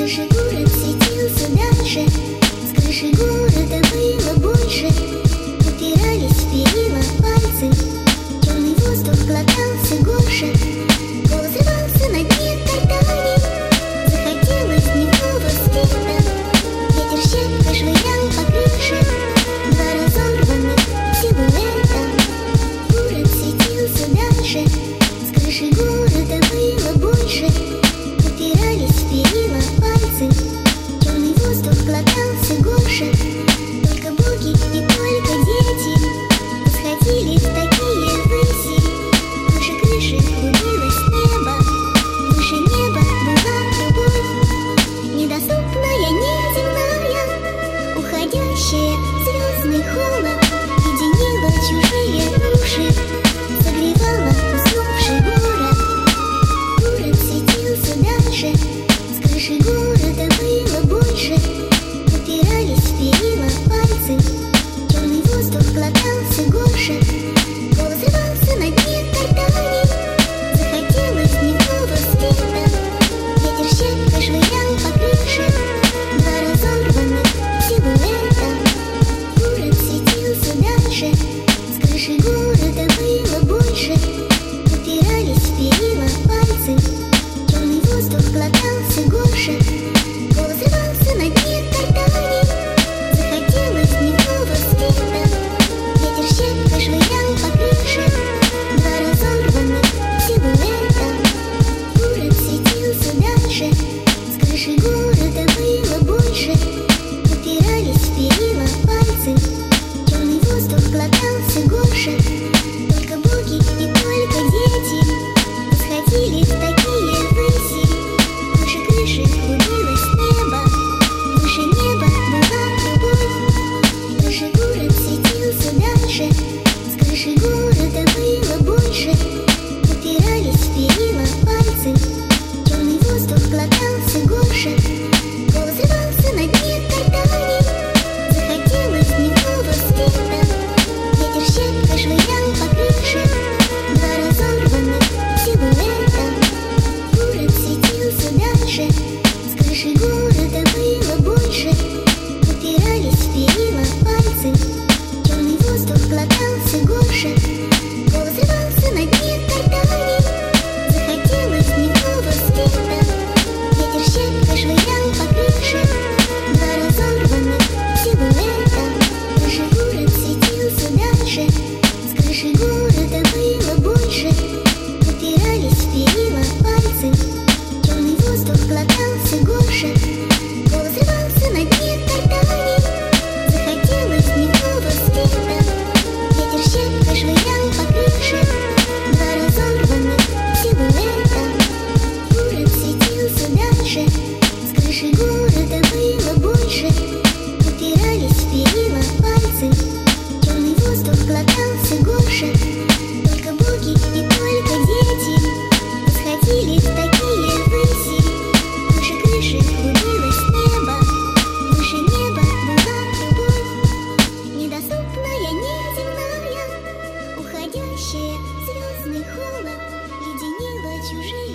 крыши город светился дальше, с крыши города было больше. Упирались в перила пальцы, черный воздух глотал все горше. Голос рвался на дне Тайтани, захотелось дневного света. Ветер щепкой швырял по крыше два разорванных силуэта. Город светился дальше, с крыши города было больше. Упирались в перила пальцы, черный воздух глотал все горше. Только боги и только дети восходили в такие выси. Выше крыши клубилось небо, выше неба была любовь, недоступная, неземная, уходящая в звездный холод, единила чужие души, согревала уснувший город. Город светился дальше, с крыши города было больше. Упирались в перила пальцы, черный воздух глотал все горше. Голос рвался на дне Тайтани, захотелось дневного света. Ветер щепкой швырял по крыше два разорванных силуэта. Город светился дальше, с крыши города было больше. Упирались в перила пальцы, черный воздух глотал все горше. Голос рвался на дне Тайтани, захотелось дневного света. Ветер щепкой швырял по крыше два разорванных силуэта. Город светился дальше, с крыши города было больше. Упирались в перила пальцы, черный воздух глотал все горше. Только боги и только дети восходили в такие выси. Выше крыши клубилось небо, выше неба была любовь. Выше город светился дальше, с крыши города было больше. Упирались в перила пальцы, черный воздух глотал все горше. Голос рвался на дне Тайтани, захотелось дневного света. Ветер щепкой швырял по крыше два разорванных силуэта. Город светился дальше, с крыши города было больше. Упирались в перила пальцы, черный воздух глотал все горше. Голос рвался на дне Тайтани, захотелось дневного света. Ветер щепкой швырял по крыше два разорванных силуэта. Крыши город светился дальше, с крыши города было больше. Упирались в перила пальцы, черный воздух глотал все горше. Голос рвался на дне Тайтани, захотелось дневного света. Ветер щепкой швырял по крыше два разорванных силуэта. Город светился дальше, с крыши города было больше. Упирались в перила пальцы, черный воздух глотал все горше. Только боги и только дети восходили в такие выси. Выше крыши клубилось небо, выше неба была любовь, недоступная, неземная, уходящая в звездный холод, леденила чужие